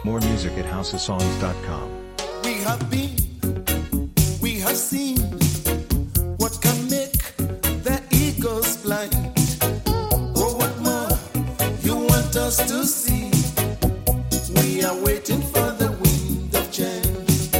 More music at houseofsongs.com. We have been, we have seen what can make the eagles blind. Oh, what more you want us to see? We are waiting for the wind of change.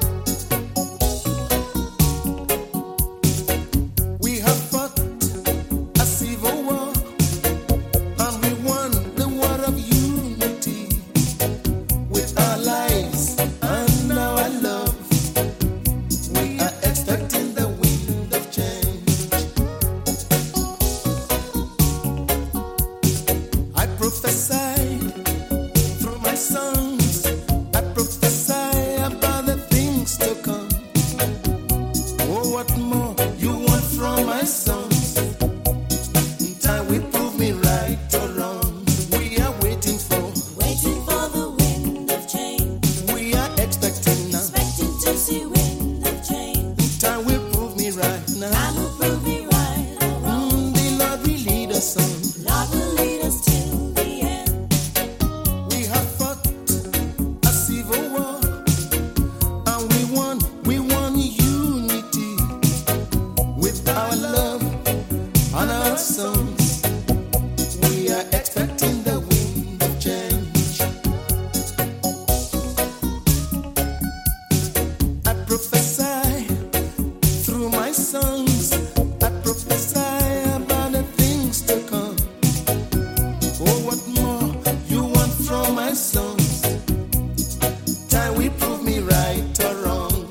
We have fought a civil war, and we won the war of unity with our lives and our love. We are expecting the wind of change. I prophesy through my songs. I prophesy about the things to come. Oh, what more you want from my songs? Time will prove me right or wrong. We are waiting for the wind of change. we are expecting now. Expecting to see wind of change. Time will prove me right now. Time will prove me right or wrong. The Lord will lead us on. Lord will lead us till the end. We have fought a civil war, and we won unity with our love and our songs. We are expecting the wind of change. I prophesy through my songs. I prophesy about the things to come. Oh, what more you want from my songs? Time will prove me right or wrong.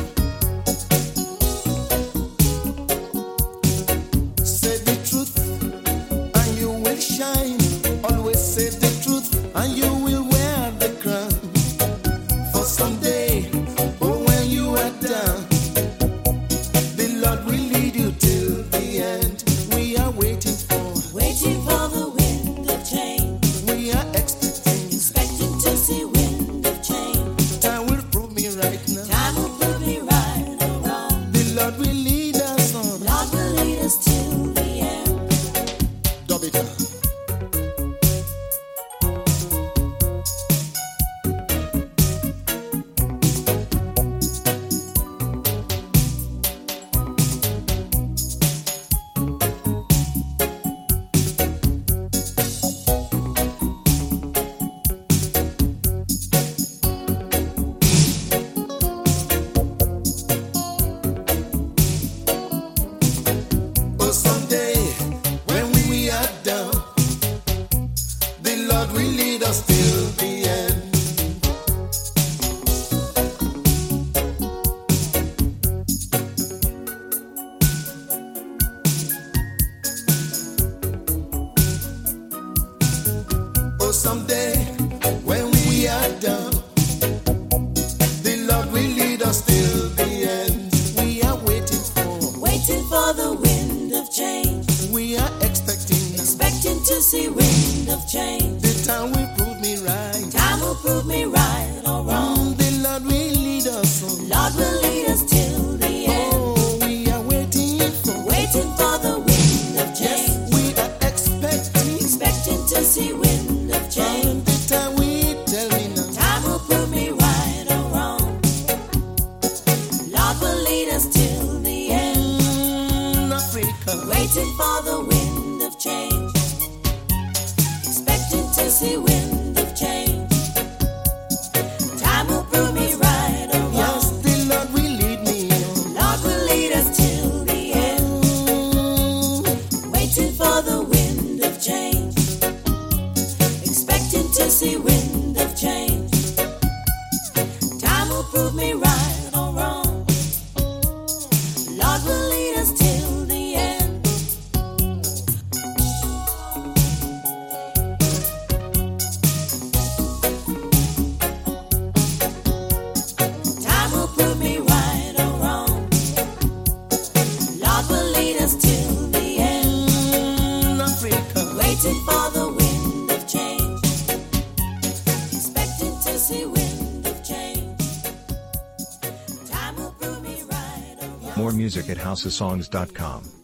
Say the truth and you will shine. Always say the truth and you will wear the crown. For someday, oh, when you are down, the Lord will lead you till the end. We are waiting for the wind of change. we are expecting. Expecting to see wind of change. Time will prove me right now. Time will prove me right or wrong. The Lord will lead us on. Lord will lead us till the end. Dobita. Oh, someday when we are down, the Lord will lead us till the end. Oh, someday when we are down, the Lord will lead us till the end. We are Waiting for the wind of change. we are expecting. Expecting to see wind of change. The time will prove me right. Time will prove me right or wrong. The Lord will lead us on. Lord will lead us till the end. Oh, we are waiting For the wind of Yes, change. we are expecting. Expecting to see wind of change. The time will tell me now. Time will prove me right or wrong. Lord will lead us till the end. Africa. Waiting for the wind of change. Expecting to see wind of change. Time will prove me right or Yes, wrong. the Lord will lead me on. Lord will lead us till the end. Waiting for the wind of change. Expecting to see wind of change. Time will prove me right or wrong. Lord will lead us till the end. Time will prove me right or wrong. Lord will lead us till the end. Africa. Waiting for the wind of change. Expecting to see wind of change. Time will prove me right or wrong. More music at houseofsongs.com.